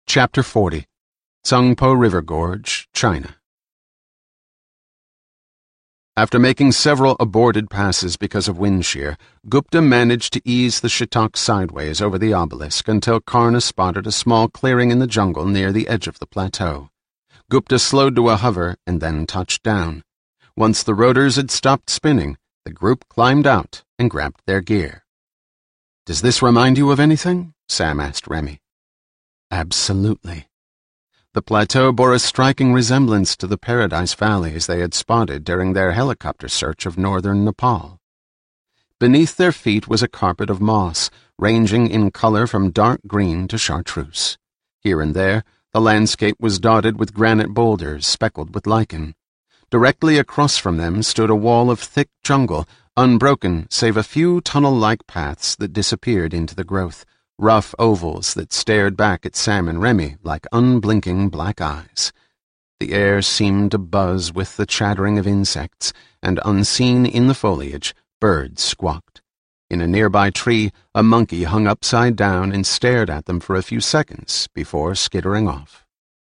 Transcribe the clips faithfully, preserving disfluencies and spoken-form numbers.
Chapter forty. Tsangpo River Gorge, China. After making several aborted passes because of wind shear, Gupta managed to ease the shiitake sideways over the obelisk until Karna spotted a small clearing in the jungle near the edge of the plateau. Gupta slowed to a hover and then touched down. Once the rotors had stopped spinning, the group climbed out and grabbed their gear. "Does this remind you of anything?" Sam asked Remy. Absolutely. The plateau bore a striking resemblance to the Paradise Valleys they had spotted during their helicopter search of northern Nepal. Beneath their feet was a carpet of moss, ranging in color from dark green to chartreuse. Here and there, the landscape was dotted with granite boulders speckled with lichen. Directly across from them stood a wall of thick jungle, unbroken save a few tunnel-like paths that disappeared into the growth, rough ovals that stared back at Sam and Remy like unblinking black eyes. The air seemed to buzz with the chattering of insects, and unseen in the foliage, birds squawked. In a nearby tree, a monkey hung upside down and stared at them for a few seconds before skittering off.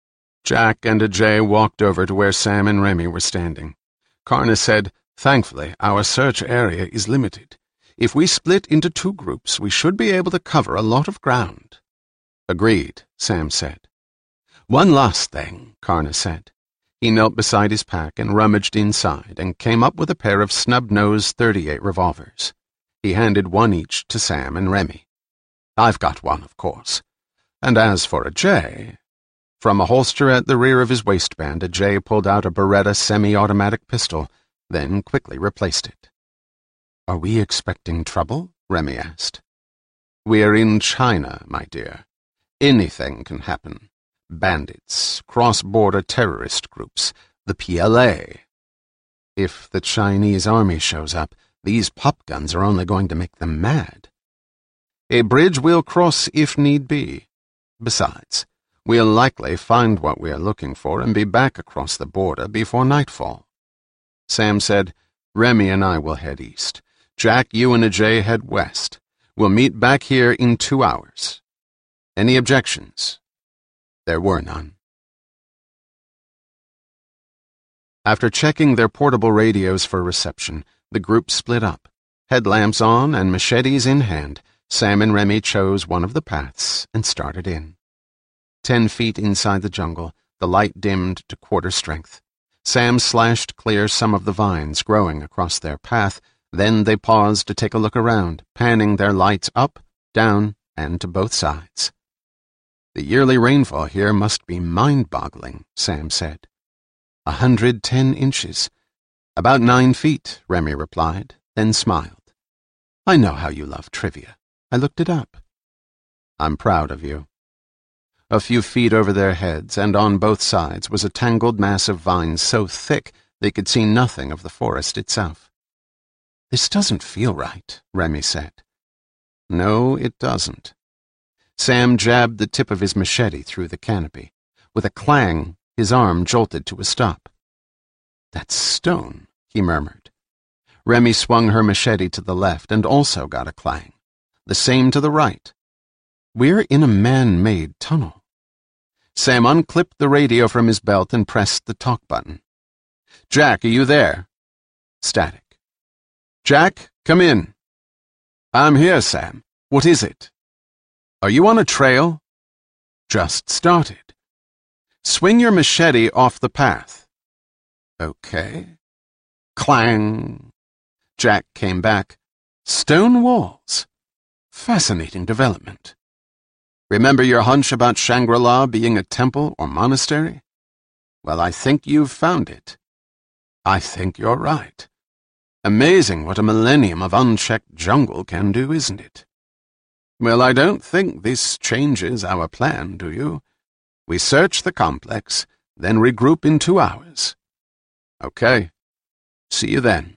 Jack and Ajay walked over to where Sam and Remy were standing. Karna said, "Thankfully, our search area is limited. If we split into two groups, we should be able to cover a lot of ground." "Agreed," Sam said. "One last thing," Karna said. He knelt beside his pack and rummaged inside and came up with a pair of snub-nosed thirty-eight revolvers. He handed one each to Sam and Remy. "I've got one, of course. And as for Ajay..." From a holster at the rear of his waistband, Ajay pulled out a Beretta semi-automatic pistol, then quickly replaced it. "Are we expecting trouble?" Remy asked. "We're in China, my dear. Anything can happen. Bandits, cross-border terrorist groups, the P L A. If the Chinese army shows up, these pop guns are only going to make them mad. A bridge we'll cross if need be. Besides, we'll likely find what we're looking for and be back across the border before nightfall." Sam said, "Remy and I will head east. Jack, you and Ajay head west. We'll meet back here in two hours. Any objections?" There were none. After checking their portable radios for reception, the group split up. Headlamps on and machetes in hand, Sam and Remy chose one of the paths and started in. Ten feet inside the jungle, the light dimmed to quarter strength. Sam slashed clear some of the vines growing across their path. Then they paused to take a look around, panning their lights up, down, and to both sides. "The yearly rainfall here must be mind-boggling," Sam said. A hundred ten inches. "About nine feet," Remy replied, then smiled. "I know how you love trivia. I looked it up." "I'm proud of you." A few feet over their heads and on both sides was a tangled mass of vines so thick they could see nothing of the forest itself. "This doesn't feel right," Remy said. "No, it doesn't." Sam jabbed the tip of his machete through the canopy. With a clang, his arm jolted to a stop. "That's stone," he murmured. Remy swung her machete to the left and also got a clang. The same to the right. "We're in a man-made tunnel." Sam unclipped the radio from his belt and pressed the talk button. "Jack, are you there?" Static. "Jack, come in." "I'm here, Sam. What is it?" "Are you on a trail?" "Just started." "Swing your machete off the path." "Okay." Clang. Jack came back. "Stone walls. Fascinating development. Remember your hunch about Shangri-La being a temple or monastery? Well, I think you've found it." "I think you're right. Amazing what a millennium of unchecked jungle can do, isn't it?" "Well, I don't think this changes our plan, do you? We search the complex, then regroup in two hours. Okay. See you then."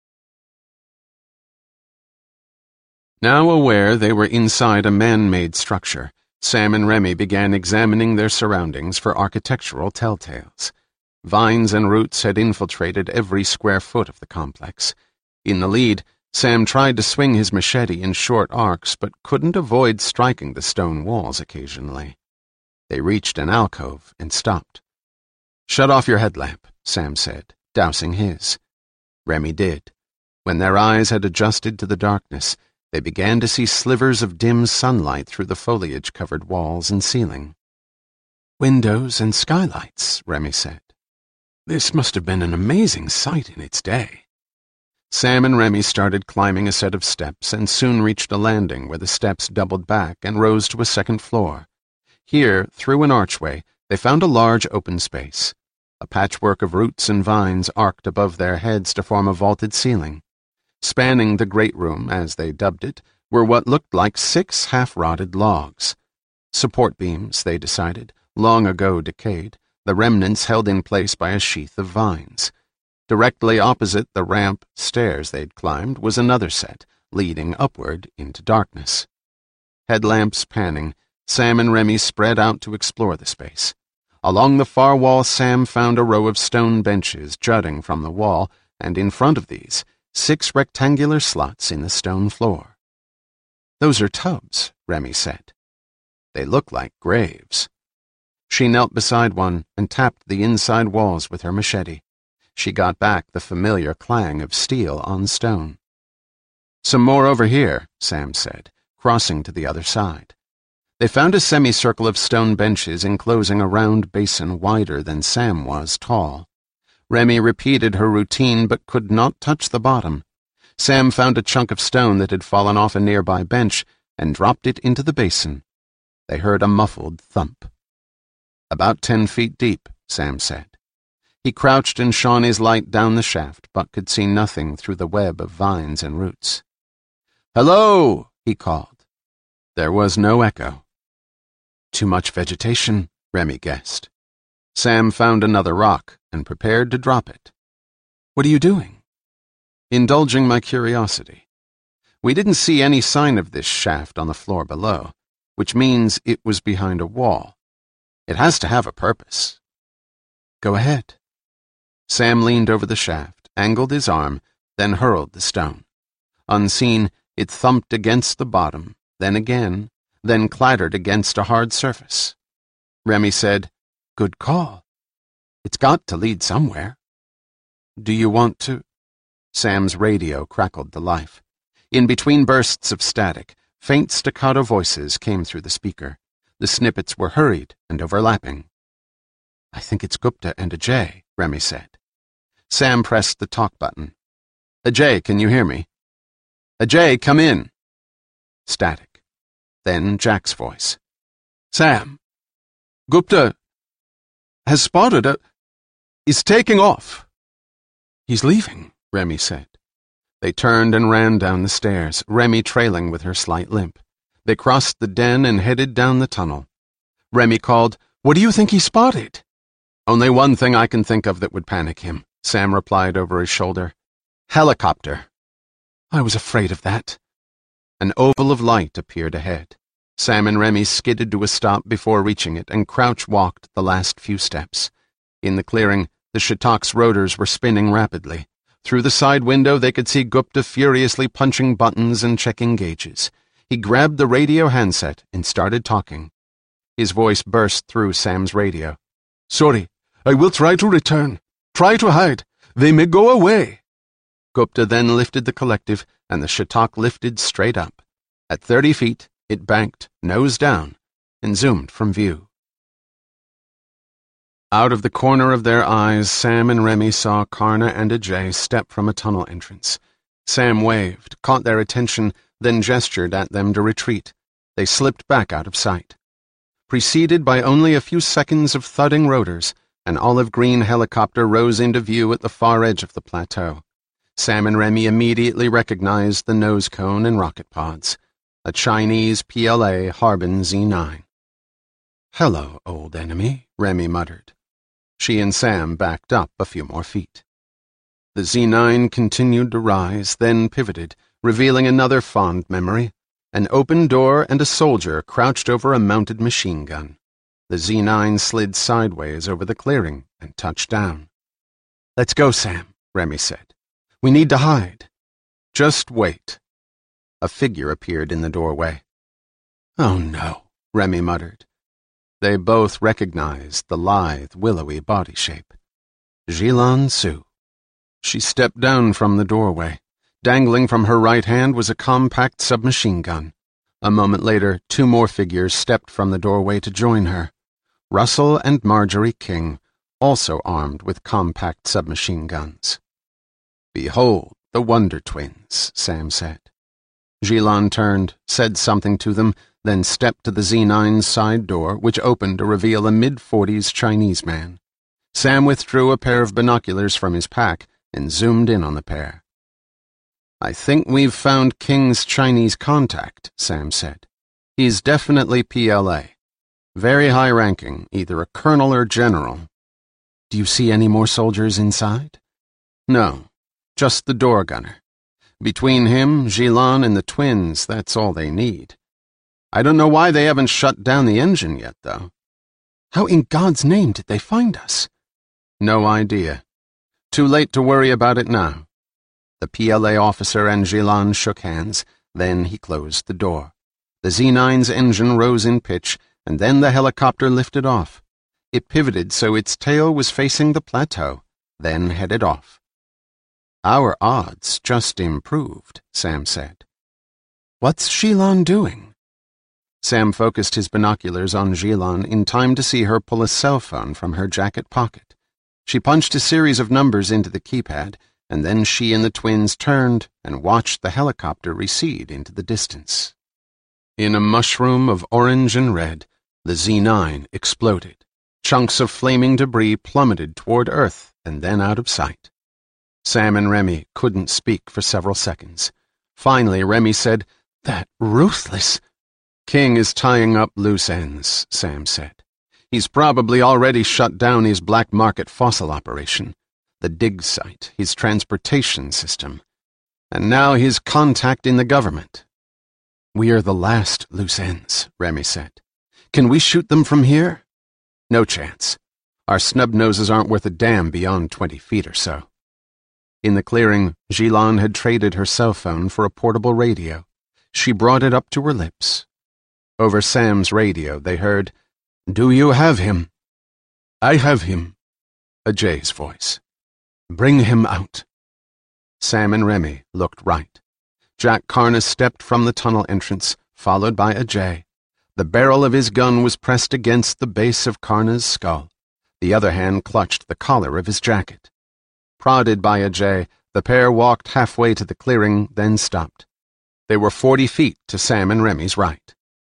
Now aware they were inside a man-made structure, Sam and Remy began examining their surroundings for architectural telltales. Vines and roots had infiltrated every square foot of the complex. In the lead, Sam tried to swing his machete in short arcs but couldn't avoid striking the stone walls occasionally. They reached an alcove and stopped. "Shut off your headlamp," Sam said, dousing his. Remy did. When their eyes had adjusted to the darkness, they began to see slivers of dim sunlight through the foliage-covered walls and ceiling. "Windows and skylights," Remy said. "This must have been an amazing sight in its day." Sam and Remy started climbing a set of steps and soon reached a landing where the steps doubled back and rose to a second floor. Here, through an archway, they found a large open space. A patchwork of roots and vines arced above their heads to form a vaulted ceiling. Spanning the great room, as they dubbed it, were what looked like six half-rotted logs. Support beams, they decided, long ago decayed, the remnants held in place by a sheath of vines. Directly opposite the ramp stairs they'd climbed was another set, leading upward into darkness. Headlamps panning, Sam and Remy spread out to explore the space. Along the far wall, Sam found a row of stone benches jutting from the wall, and in front of these, six rectangular slots in the stone floor. "Those are tubs," Remy said. "They look like graves." She knelt beside one and tapped the inside walls with her machete. She got back the familiar clang of steel on stone. "Some more over here," Sam said, crossing to the other side. They found a semicircle of stone benches enclosing a round basin wider than Sam was tall. Remy repeated her routine but could not touch the bottom. Sam found a chunk of stone that had fallen off a nearby bench and dropped it into the basin. They heard a muffled thump. "About ten feet deep," Sam said. He crouched and shone his light down the shaft, but could see nothing through the web of vines and roots. "Hello!" he called. There was no echo. "Too much vegetation," Remy guessed. Sam found another rock and prepared to drop it. "What are you doing?" "Indulging my curiosity. We didn't see any sign of this shaft on the floor below, which means it was behind a wall. It has to have a purpose." "Go ahead." Sam leaned over the shaft, angled his arm, then hurled the stone. Unseen, it thumped against the bottom, then again, then clattered against a hard surface. Remy said, "Good call. It's got to lead somewhere." "Do you want to—" Sam's radio crackled to life. In between bursts of static, faint staccato voices came through the speaker. The snippets were hurried and overlapping. "I think it's Gupta and Ajay," Remy said. Sam pressed the talk button. "Ajay, can you hear me?" "Ajay, come in." Static. Then Jack's voice. "Sam, Gupta has spotted a... is taking off." "He's leaving," Remy said. They turned and ran down the stairs, Remy trailing with her slight limp. They crossed the den and headed down the tunnel. Remy called, "What do you think he spotted?" "Only one thing I can think of that would panic him," Sam replied over his shoulder. "Helicopter." "I was afraid of that." An oval of light appeared ahead. Sam and Remy skidded to a stop before reaching it and Crouch walked the last few steps. In the clearing, the Shatak's rotors were spinning rapidly. Through the side window, they could see Gupta furiously punching buttons and checking gauges. He grabbed the radio handset and started talking. His voice burst through Sam's radio. "Sorry, I will try to return. Try to hide. They may go away." Gupta then lifted the collective, and the Shatak lifted straight up. At thirty feet, it banked, nose down, and zoomed from view. Out of the corner of their eyes, Sam and Remy saw Karna and Ajay step from a tunnel entrance. Sam waved, caught their attention, then gestured at them to retreat. They slipped back out of sight. Preceded by only a few seconds of thudding rotors, an olive-green helicopter rose into view at the far edge of the plateau. Sam and Remy immediately recognized the nose cone and rocket pods. A Chinese P L A Harbin Z nine. "Hello, old enemy," Remy muttered. She and Sam backed up a few more feet. The Z nine continued to rise, then pivoted, revealing another fond memory. An open door and a soldier crouched over a mounted machine gun. The Z nine slid sideways over the clearing and touched down. "Let's go, Sam," Remy said. "We need to hide." "Just wait." A figure appeared in the doorway. "Oh no," Remy muttered. They both recognized the lithe, willowy body shape. Jilan Su. She stepped down from the doorway. Dangling from her right hand was a compact submachine gun. A moment later, two more figures stepped from the doorway to join her. Russell and Marjorie King, also armed with compact submachine guns. "Behold the Wonder Twins," Sam said. Jilan turned, said something to them, then stepped to the Z nine's side door, which opened to reveal a mid-forties Chinese man. Sam withdrew a pair of binoculars from his pack and zoomed in on the pair. "I think we've found King's Chinese contact," Sam said. "He's definitely P L A. Very high-ranking, either a colonel or general." "Do you see any more soldiers inside?" "No, just the door gunner. Between him, Jilan, and the twins, that's all they need. I don't know why they haven't shut down the engine yet, though." "How in God's name did they find us?" "No idea. Too late to worry about it now." The P L A officer and Jilan shook hands, then he closed the door. The Z nine's engine rose in pitch, and then the helicopter lifted off. It pivoted so its tail was facing the plateau, then headed off. "Our odds just improved," Sam said. "What's Jilan doing?" Sam focused his binoculars on Jilan in time to see her pull a cell phone from her jacket pocket. She punched a series of numbers into the keypad, and then she and the twins turned and watched the helicopter recede into the distance. In a mushroom of orange and red, the Z nine exploded. Chunks of flaming debris plummeted toward Earth and then out of sight. Sam and Remy couldn't speak for several seconds. Finally, Remy said, "That ruthless—" "King is tying up loose ends," Sam said. "He's probably already shut down his black market fossil operation, the dig site, his transportation system, and now his contact in the government." "We are the last loose ends," Remy said. "Can we shoot them from here?" "No chance. Our snub-noses aren't worth a damn beyond twenty feet or so." In the clearing, Jilan had traded her cell phone for a portable radio. She brought it up to her lips. Over Sam's radio, they heard, "Do you have him?" "I have him," Ajay's voice. "Bring him out." Sam and Remy looked right. Jack Karna stepped from the tunnel entrance, followed by Ajay. The barrel of his gun was pressed against the base of Karna's skull. The other hand clutched the collar of his jacket. Prodded by Ajay, the pair walked halfway to the clearing, then stopped. They were forty feet to Sam and Remy's right.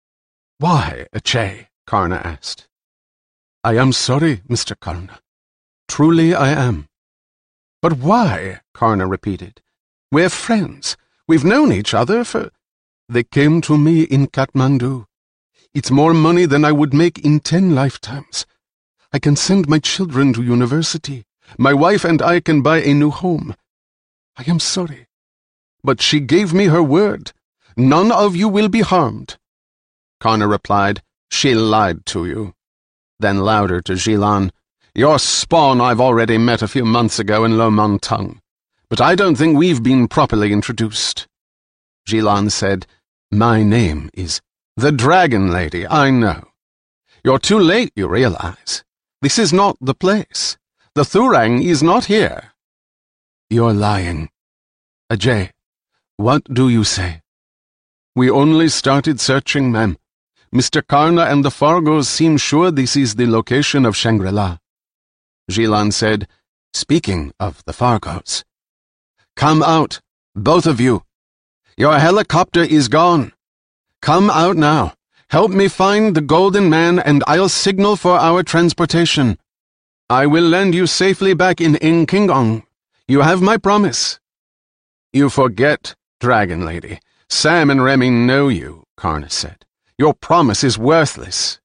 "Why, Ajay?" Karna asked. "I am sorry, Mister Karna. Truly I am." "But why?" Karna repeated. "We're friends. We've known each other for—" "They came to me in Kathmandu. It's more money than I would make in ten lifetimes. I can send my children to university. My wife and I can buy a new home. I am sorry. But she gave me her word. None of you will be harmed." Karna replied, "She lied to you." Then louder to Jilan, "Your spawn I've already met a few months ago in Lo Montang, but I don't think we've been properly introduced." Jilan said, "My name is—" "The Dragon Lady, I know. You're too late, you realize. This is not the place. The Thurang is not here." "You're lying. Ajay, what do you say?" "We only started searching, ma'am. Mister Karna and the Fargos seem sure this is the location of Shangri-La." Jilan said, "Speaking of the Fargos, come out, both of you. Your helicopter is gone. Come out now. Help me find the Golden Man and I'll signal for our transportation. I will land you safely back in Ingkingong. You have my promise." "You forget, Dragon Lady. Sam and Remy know you," Karna said. "Your promise is worthless."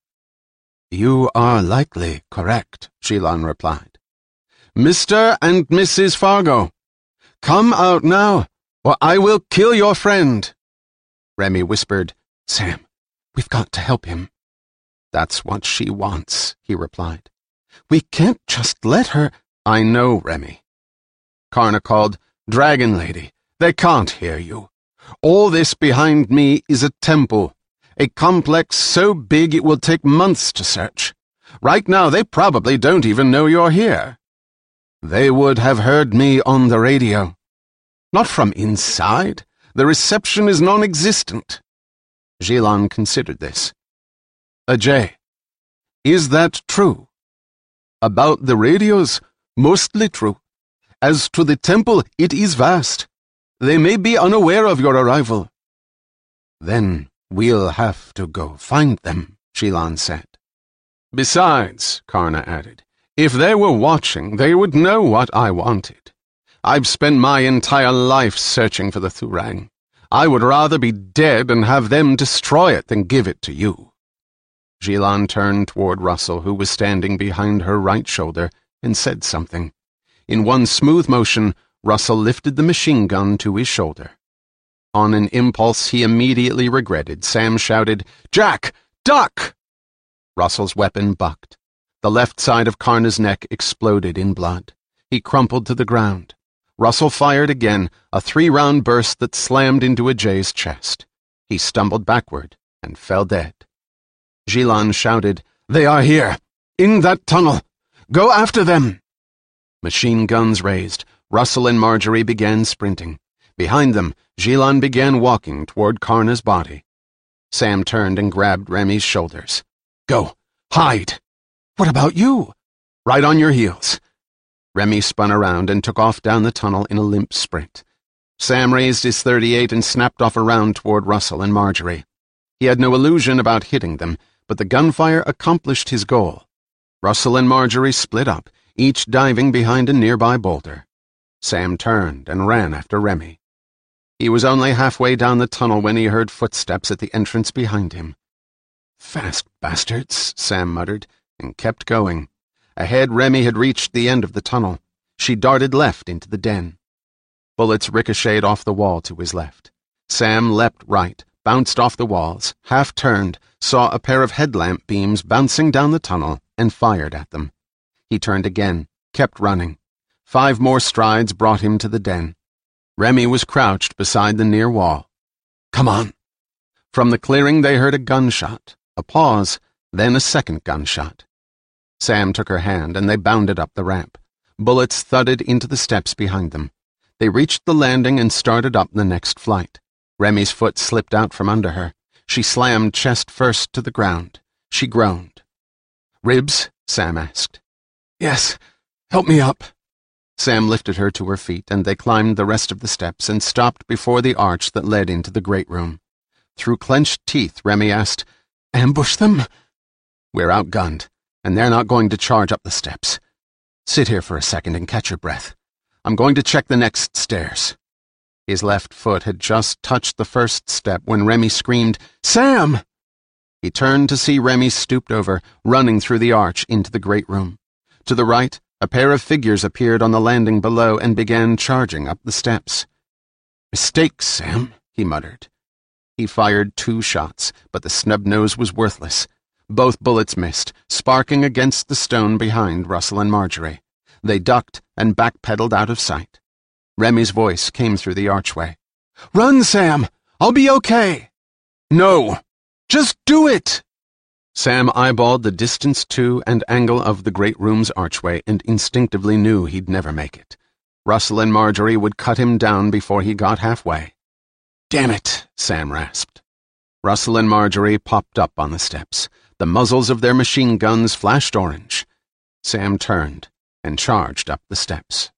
"You are likely correct," Jilan replied. "Mister and Missus Fargo, come out now, or I will kill your friend." Remy whispered, "Sam, we've got to help him." "That's what she wants," he replied. "We can't just let her—" "I know, Remy." Karna called, "Dragon Lady, they can't hear you. All this behind me is a temple, A complex so big it will take months to search. Right now, they probably don't even know you're here. They would have heard me on the radio. Not from inside. The reception is non-existent. Jilan considered this. Ajay, is that true? About the radios, mostly true. As to the temple, it is vast. They may be unaware of your arrival. Then we'll have to go find them, Jilan said. Besides, Karna added, if they were watching, they would know what I wanted. I've spent my entire life searching for the Thurang. I would rather be dead and have them destroy it than give it to you. Jilan turned toward Russell, who was standing behind her right shoulder, and said something. In one smooth motion, Russell lifted the machine gun to his shoulder. On an impulse he immediately regretted, Sam shouted, "Jack, duck!" Russell's weapon bucked. The left side of Karna's neck exploded in blood. He crumpled to the ground. Russell fired again, a three-round burst that slammed into Ajay's chest. He stumbled backward and fell dead. Jilan shouted, "They are here! In that tunnel! Go after them!" Machine guns raised, Russell and Marjorie began sprinting. Behind them, Jilan began walking toward Karna's body. Sam turned and grabbed Remy's shoulders. "Go! Hide! What about you? Right on your heels!" Remy spun around and took off down the tunnel in a limp sprint. Sam raised his thirty-eight and snapped off around toward Russell and Marjorie. He had no illusion about hitting them, but the gunfire accomplished his goal. Russell and Marjorie split up, each diving behind a nearby boulder. Sam turned and ran after Remy. He was only halfway down the tunnel when he heard footsteps at the entrance behind him. "Fast bastards," Sam muttered, and kept going. Ahead, Remy had reached the end of the tunnel. She darted left into the den. Bullets ricocheted off the wall to his left. Sam leapt right, bounced off the walls, half-turned, saw a pair of headlamp beams bouncing down the tunnel, and fired at them. He turned again, kept running. Five more strides brought him to the den. Remy was crouched beside the near wall. "Come on!" From the clearing they heard a gunshot, a pause, then a second gunshot. Sam took her hand, and they bounded up the ramp. Bullets thudded into the steps behind them. They reached the landing and started up the next flight. Remy's foot slipped out from under her. She slammed chest first to the ground. She groaned. "Ribs?" Sam asked. "Yes. Help me up." Sam lifted her to her feet, and they climbed the rest of the steps and stopped before the arch that led into the great room. Through clenched teeth, Remy asked, "Ambush them?" "We're outgunned, and they're not going to charge up the steps. Sit here for a second and catch your breath. I'm going to check the next stairs." His left foot had just touched the first step when Remy screamed, "Sam!" He turned to see Remy stooped over, running through the arch into the great room. To the right, a pair of figures appeared on the landing below and began charging up the steps. "Mistake, Sam," he muttered. He fired two shots, but the snub nose was worthless. Both bullets missed, sparking against the stone behind Russell and Marjorie. They ducked and backpedaled out of sight. Remy's voice came through the archway. "Run, Sam! I'll be okay!" "No! Just do it!" Sam eyeballed the distance to and angle of the great room's archway and instinctively knew he'd never make it. Russell and Marjorie would cut him down before he got halfway. "Damn it," Sam rasped. Russell and Marjorie popped up on the steps. The muzzles of their machine guns flashed orange. Sam turned and charged up the steps.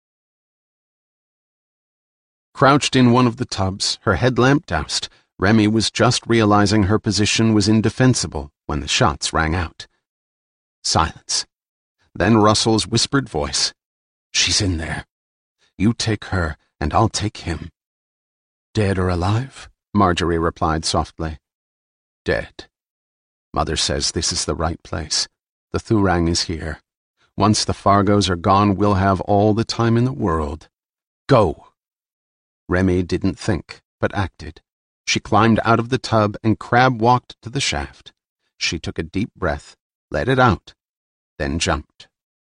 Crouched in one of the tubs, her headlamp doused, Remy was just realizing her position was indefensible when the shots rang out. Silence. Then Russell's whispered voice. "She's in there. You take her, and I'll take him." "Dead or alive?" Marjorie replied softly. "Dead. Mother says this is the right place. The Thurang is here. Once the Fargos are gone, we'll have all the time in the world. Go!" Remy didn't think, but acted. She climbed out of the tub and crab-walked to the shaft. She took a deep breath, let it out, then jumped.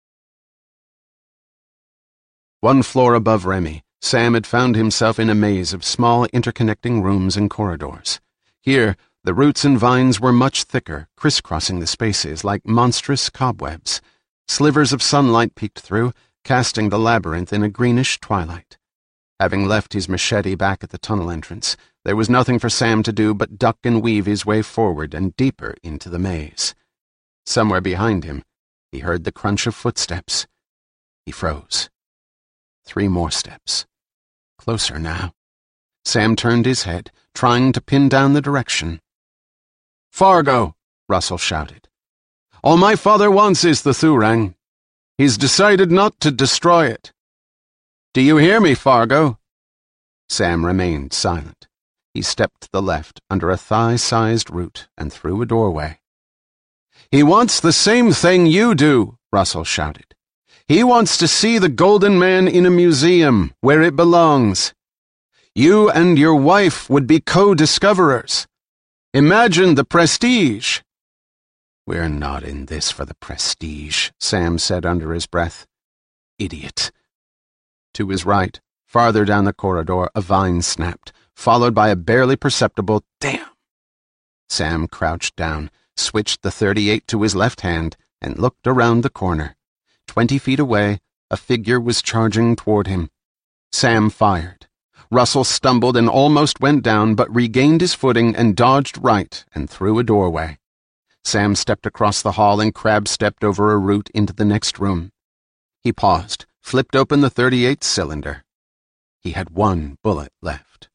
One floor above Remy, Sam had found himself in a maze of small interconnecting rooms and corridors. Here, The roots and vines were much thicker, crisscrossing the spaces like monstrous cobwebs. Slivers of sunlight peeked through, casting the labyrinth in a greenish twilight. Having left his machete back at the tunnel entrance, there was nothing for Sam to do but duck and weave his way forward and deeper into the maze. Somewhere behind him, he heard the crunch of footsteps. He froze. Three more steps. Closer now. Sam turned his head, trying to pin down the direction. "Fargo!" Russell shouted. "All my father wants is the Thurang. He's decided not to destroy it. Do you hear me, Fargo?" Sam remained silent. He stepped to the left under a thigh-sized root and through a doorway. "He wants the same thing you do," Russell shouted. "He wants to see the Golden Man in a museum, where it belongs. You and your wife would be co-discoverers. Imagine the prestige." "We're not in this for the prestige," Sam said under his breath. "Idiot." To his right, farther down the corridor, a vine snapped, followed by a barely perceptible "damn." Sam crouched down, switched the thirty-eight to his left hand, and looked around the corner. Twenty feet away, a figure was charging toward him. Sam fired. Russell stumbled and almost went down, but regained his footing and dodged right and through a doorway. Sam stepped across the hall and crab-stepped over a root into the next room. He paused, flipped open the thirty-eight cylinder. He had one bullet left.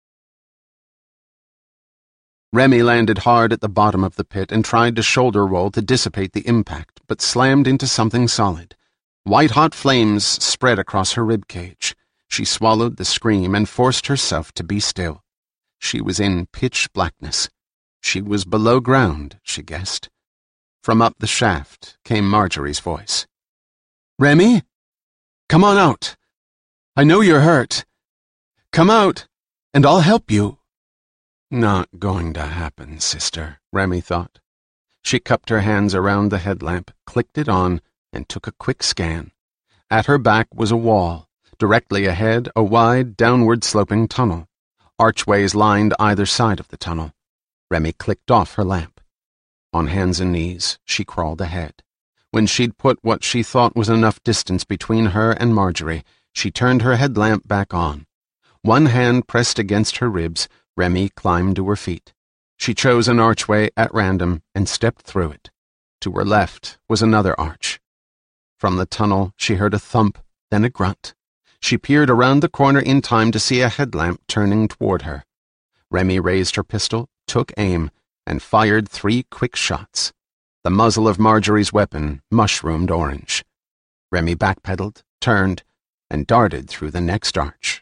Remy landed hard at the bottom of the pit and tried to shoulder roll to dissipate the impact, but slammed into something solid. White-hot flames spread across her ribcage. She swallowed the scream and forced herself to be still. She was in pitch blackness. She was below ground, she guessed. From up the shaft came Marjorie's voice. "Remy? Come on out. I know you're hurt. Come out, and I'll help you." Not going to happen, sister, Remy thought. She cupped her hands around the headlamp, clicked it on, and took a quick scan. At her back was a wall. Directly ahead, a wide, downward-sloping tunnel. Archways lined either side of the tunnel. Remy clicked off her lamp. On hands and knees, she crawled ahead. When she'd put what she thought was enough distance between her and Marjorie, she turned her headlamp back on. One hand pressed against her ribs, Remy climbed to her feet. She chose an archway at random and stepped through it. To her left was another arch. From the tunnel, she heard a thump, then a grunt. She peered around the corner in time to see a headlamp turning toward her. Remy raised her pistol, took aim, and fired three quick shots. The muzzle of Marjorie's weapon mushroomed orange. Remy backpedaled, turned, and darted through the next arch.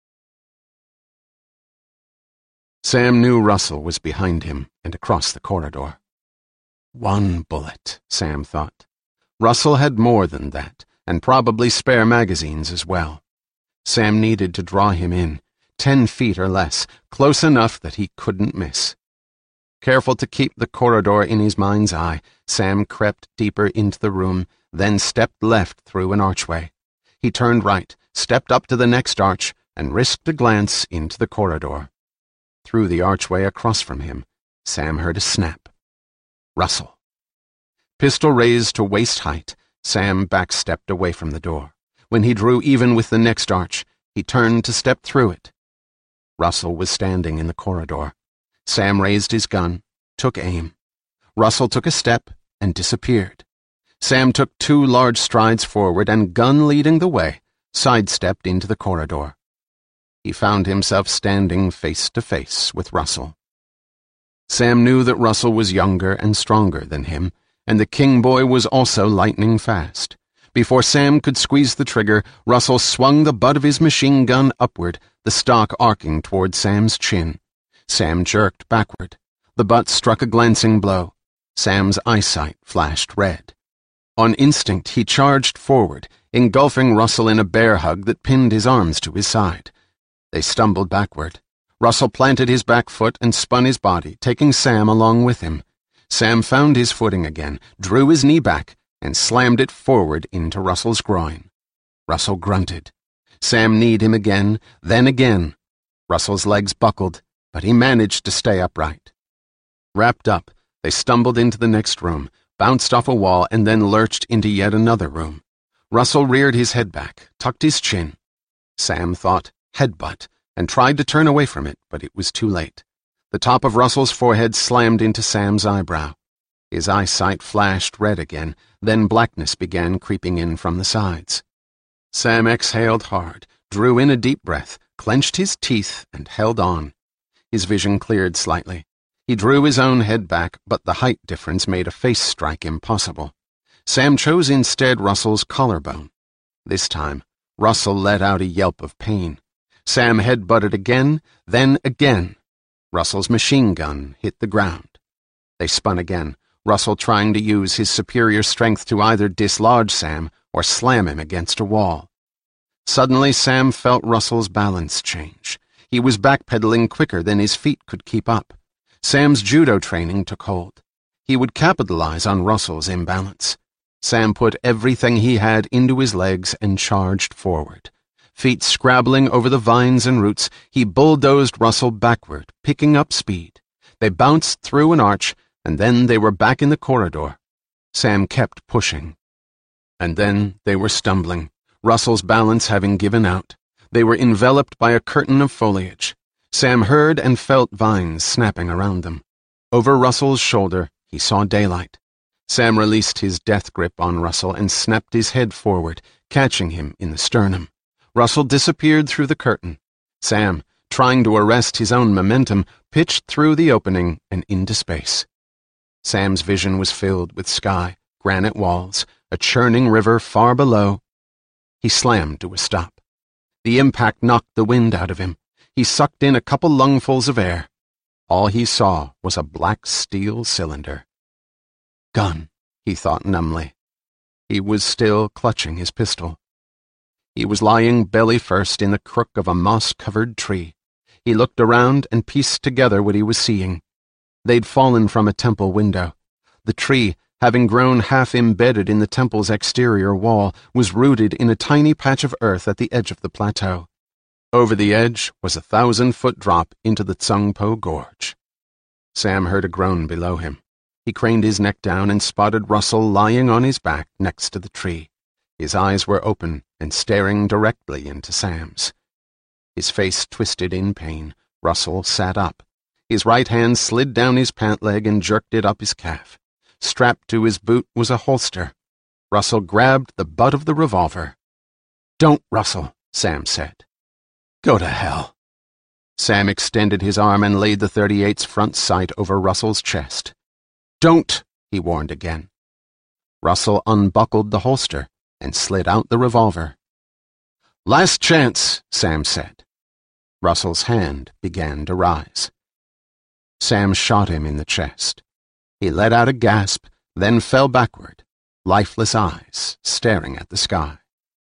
Sam knew Russell was behind him and across the corridor. One bullet, Sam thought. Russell had more than that, and probably spare magazines as well. Sam needed to draw him in, ten feet or less, close enough that he couldn't miss. Careful to keep the corridor in his mind's eye, Sam crept deeper into the room, then stepped left through an archway. He turned right, stepped up to the next arch, and risked a glance into the corridor. Through the archway across from him, Sam heard a snap. Russell. Pistol raised to waist height, Sam backstepped away from the door. When he drew even with the next arch, he turned to step through it. Russell was standing in the corridor. Sam raised his gun, took aim. Russell took a step and disappeared. Sam took two large strides forward and, gun leading the way, sidestepped into the corridor. He found himself standing face to face with Russell. Sam knew that Russell was younger and stronger than him, and the King boy was also lightning fast. Before Sam could squeeze the trigger, Russell swung the butt of his machine gun upward, the stock arcing toward Sam's chin. Sam jerked backward. The butt struck a glancing blow. Sam's eyesight flashed red. On instinct, he charged forward, engulfing Russell in a bear hug that pinned his arms to his side. They stumbled backward. Russell planted his back foot and spun his body, taking Sam along with him. Sam found his footing again, drew his knee back, and slammed it forward into Russell's groin. Russell grunted. Sam kneed him again, then again. Russell's legs buckled, but he managed to stay upright. Wrapped up, they stumbled into the next room, bounced off a wall, and then lurched into yet another room. Russell reared his head back, tucked his chin. Sam thought headbutt, and tried to turn away from it, but it was too late. The top of Russell's forehead slammed into Sam's eyebrow. His eyesight flashed red again, then blackness began creeping in from the sides. Sam exhaled hard, drew in a deep breath, clenched his teeth, and held on. His vision cleared slightly. He drew his own head back, but the height difference made a face strike impossible. Sam chose instead Russell's collarbone. This time, Russell let out a yelp of pain. Sam headbutted again, then again. Russell's machine gun hit the ground. They spun again, Russell trying to use his superior strength to either dislodge Sam or slam him against a wall. Suddenly, Sam felt Russell's balance change. He was backpedaling quicker than his feet could keep up. Sam's judo training took hold. He would capitalize on Russell's imbalance. Sam put everything he had into his legs and charged forward. Feet scrabbling over the vines and roots, he bulldozed Russell backward, picking up speed. They bounced through an arch, and then they were back in the corridor. Sam kept pushing. And then they were stumbling, Russell's balance having given out. They were enveloped by a curtain of foliage. Sam heard and felt vines snapping around them. Over Russell's shoulder, he saw daylight. Sam released his death grip on Russell and snapped his head forward, catching him in the sternum. Russell disappeared through the curtain. Sam, trying to arrest his own momentum, pitched through the opening and into space. Sam's vision was filled with sky, granite walls, a churning river far below. He slammed to a stop. The impact knocked the wind out of him. He sucked in a couple lungfuls of air. All he saw was a black steel cylinder. Gun, he thought numbly. He was still clutching his pistol. He was lying belly first in the crook of a moss-covered tree. He looked around and pieced together what he was seeing. They'd fallen from a temple window. The tree, having grown half embedded in the temple's exterior wall, was rooted in a tiny patch of earth at the edge of the plateau. Over the edge was a thousand-foot drop into the Tsungpo Gorge. Sam heard a groan below him. He craned his neck down and spotted Russell lying on his back next to the tree. His eyes were open and staring directly into Sam's. His face twisted in pain. Russell sat up. His right hand slid down his pant leg and jerked it up his calf. Strapped to his boot was a holster. Russell grabbed the butt of the revolver. "Don't, Russell," Sam said. "Go to hell." Sam extended his arm and laid the thirty-eight's front sight over Russell's chest. "Don't," he warned again. Russell unbuckled the holster and slid out the revolver. "Last chance," Sam said. Russell's hand began to rise. Sam shot him in the chest. He let out a gasp, then fell backward, lifeless eyes staring at the sky.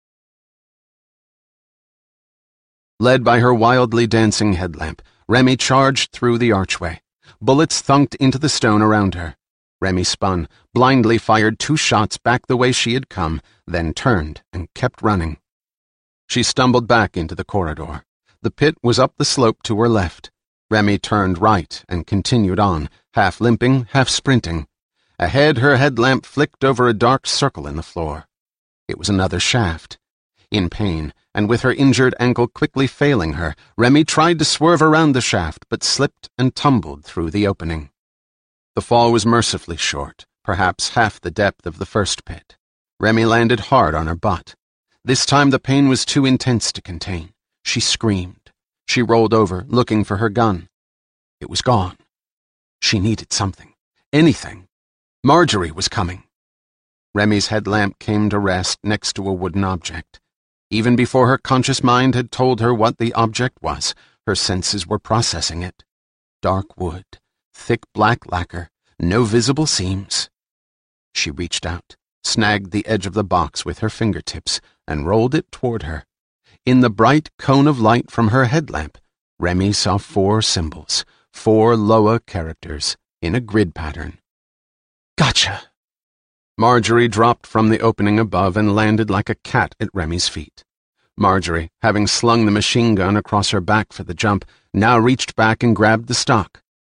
Led by her wildly dancing headlamp, Remy charged through the archway. Bullets thunked into the stone around her. Remy spun, blindly fired two shots back the way she had come, then turned and kept running. She stumbled back into the corridor. The pit was up the slope to her left. Remy turned right and continued on, half limping, half sprinting. Ahead, her headlamp flicked over a dark circle in the floor. It was another shaft. In pain, and with her injured ankle quickly failing her, Remy tried to swerve around the shaft, but slipped and tumbled through the opening. The fall was mercifully short, perhaps half the depth of the first pit. Remy landed hard on her butt. This time the pain was too intense to contain. She screamed. She rolled over, looking for her gun. It was gone. She needed something. Anything. Marjorie was coming. Remy's headlamp came to rest next to a wooden object. Even before her conscious mind had told her what the object was, her senses were processing it. Dark wood, thick black lacquer, no visible seams. She reached out, snagged the edge of the box with her fingertips, and rolled it toward her. In the bright cone of light from her headlamp, Remy saw four symbols, four Loa characters, in a grid pattern. "Gotcha!" Marjorie dropped from the opening above and landed like a cat at Remy's feet. Marjorie, having slung the machine gun across her back for the jump, now reached back and grabbed the stock.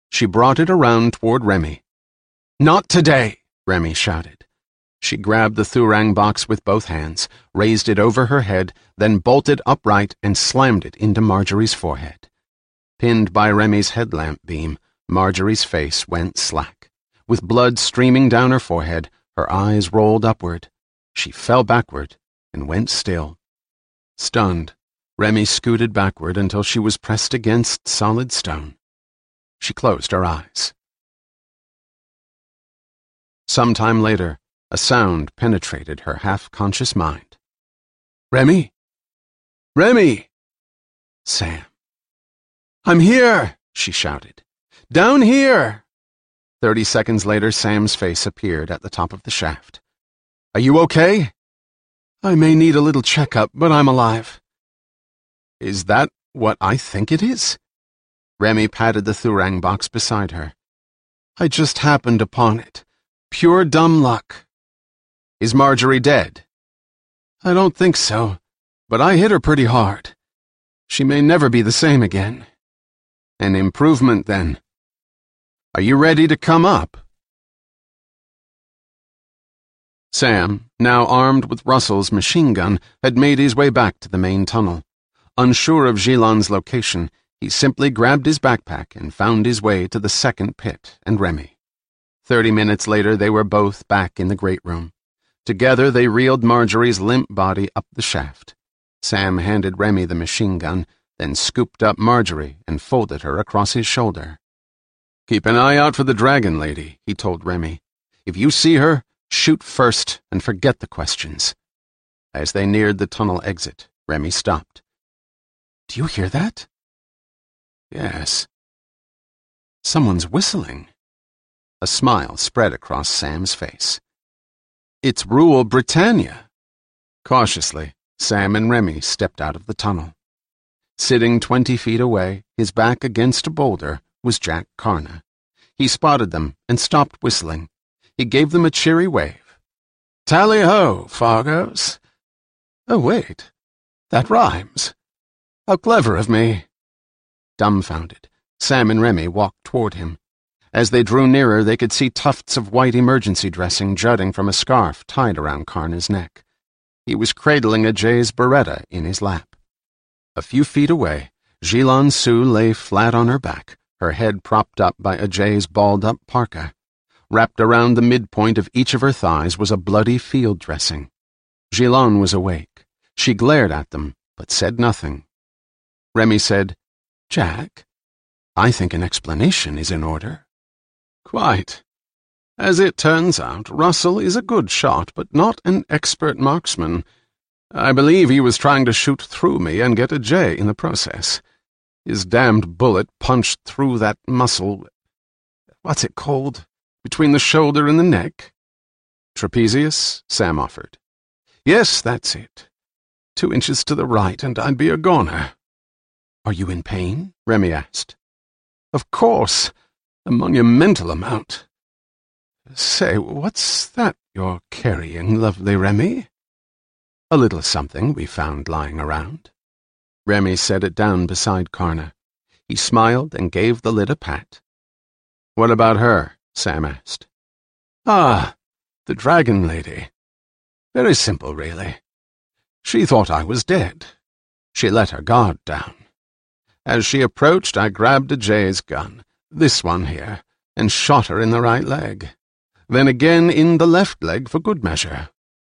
She brought it around toward Remy. "Not today!" Remy shouted. She grabbed the thurang box with both hands, raised it over her head, then bolted upright and slammed it into Marjorie's forehead. Pinned by Remy's headlamp beam, Marjorie's face went slack. With blood streaming down her forehead, her eyes rolled upward. She fell backward and went still. Stunned, Remy scooted backward until she was pressed against solid stone. She closed her eyes. Some time later, a sound penetrated her half-conscious mind. "Remy? Remy!" Sam. "I'm here!" she shouted. "Down here!" Thirty seconds later, Sam's face appeared at the top of the shaft. "Are you okay?" "I may need a little checkup, but I'm alive." "Is that what I think it is?" Remy patted the thurang box beside her. "I just happened upon it. Pure dumb luck." "Is Marjorie dead?" "I don't think so, but I hit her pretty hard. She may never be the same again." "An improvement, then. Are you ready to come up?" Sam, now armed with Russell's machine gun, had made his way back to the main tunnel. Unsure of Gillan's location, he simply grabbed his backpack and found his way to the second pit and Remy. Thirty minutes later, they were both back in the great room. Together, they reeled Marjorie's limp body up the shaft. Sam handed Remy the machine gun, then scooped up Marjorie and folded her across his shoulder. "Keep an eye out for the dragon lady," he told Remy. "If you see her, shoot first and forget the questions." As they neared the tunnel exit, Remy stopped. "Do you hear that?" "Yes." "Someone's whistling." A smile spread across Sam's face. "It's Rule Britannia." Cautiously, Sam and Remy stepped out of the tunnel. Sitting twenty feet away, his back against a boulder, was Jack Carna. He spotted them and stopped whistling. He gave them a cheery wave. "Tally-ho, Fargos." "Oh, wait. That rhymes. How clever of me." Dumbfounded, Sam and Remy walked toward him. As they drew nearer, they could see tufts of white emergency dressing jutting from a scarf tied around Carna's neck. He was cradling a Jay's Beretta in his lap. A few feet away, Gillan Su lay flat on her back, her head propped up by a Jay's balled-up parka. Wrapped around the midpoint of each of her thighs was a bloody field dressing. Gillan was awake. She glared at them, but said nothing. Remy said, "Jack, I think an explanation is in order." "Quite. As it turns out, Russell is a good shot, but not an expert marksman. I believe he was trying to shoot through me and get a J in the process. His damned bullet punched through that muscle. What's it called? Between the shoulder and the neck?" "Trapezius?" Sam offered. "Yes, that's it. Two inches to the right, and I'd be a goner." "Are you in pain?" Remy asked. "Of course. A monumental amount. Say, what's that you're carrying, lovely Remy?" "A little something we found lying around." Remy set it down beside Carna. He smiled and gave the lid a pat. "What about her?" Sam asked. "Ah, the dragon lady. Very simple, really. She thought I was dead. She let her guard down. As she approached, I grabbed a Jay's gun, this one here, and shot her in the right leg. Then again in the left leg for good measure.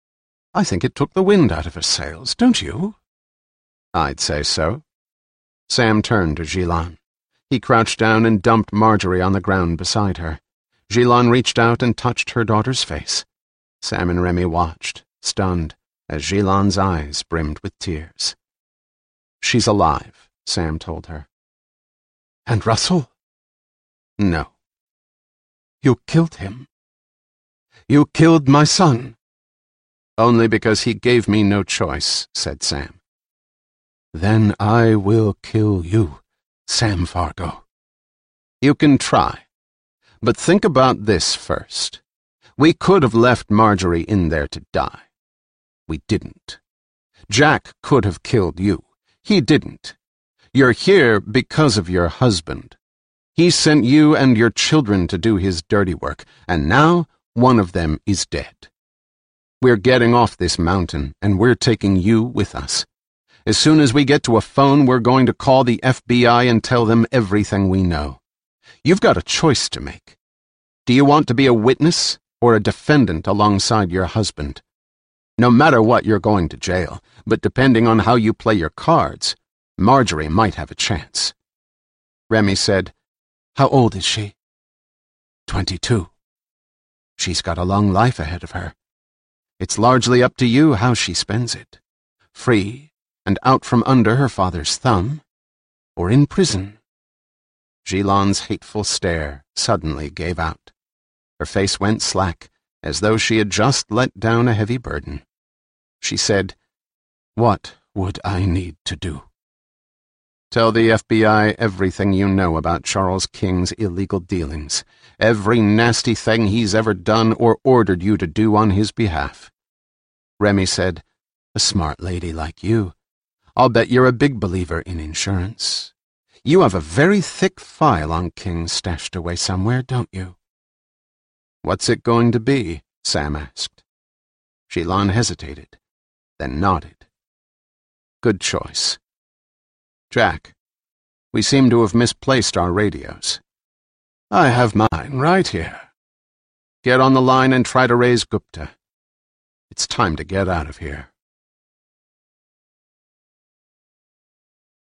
I think it took the wind out of her sails, don't you?" "I'd say so." Sam turned to Gillan. He crouched down and dumped Marjorie on the ground beside her. Gillan reached out and touched her daughter's face. Sam and Remy watched, stunned, as Gillan's eyes brimmed with tears. "She's alive," Sam told her. "And Russell?" "No." "You killed him. You killed my son." "Only because he gave me no choice," said Sam. "Then I will kill you, Sam Fargo." "You can try. But think about this first. We could have left Marjorie in there to die. We didn't. Jack could have killed you. He didn't. You're here because of your husband. He sent you and your children to do his dirty work, and now one of them is dead. We're getting off this mountain, and we're taking you with us. As soon as we get to a phone, we're going to call the F B I and tell them everything we know. You've got a choice to make. Do you want to be a witness or a defendant alongside your husband? No matter what, you're going to jail, but depending on how you play your cards, Marjorie might have a chance. Remy said, "How old is she?" Twenty-two. She's got a long life ahead of her. It's largely up to you how she spends it. Free and out from under her father's thumb, or in prison. Gilon's hateful stare suddenly gave out. Her face went slack, as though she had just let down a heavy burden. She said, "What would I need to do?" "Tell the F B I everything you know about Charles King's illegal dealings, every nasty thing he's ever done or ordered you to do on his behalf." Remy said, "A smart lady like you. I'll bet you're a big believer in insurance. You have a very thick file on King stashed away somewhere, don't you?" "What's it going to be?" Sam asked. Gilon hesitated, then nodded. "Good choice. Jack, we seem to have misplaced our radios." "I have mine right here." "Get on the line and try to raise Gupta. It's time to get out of here."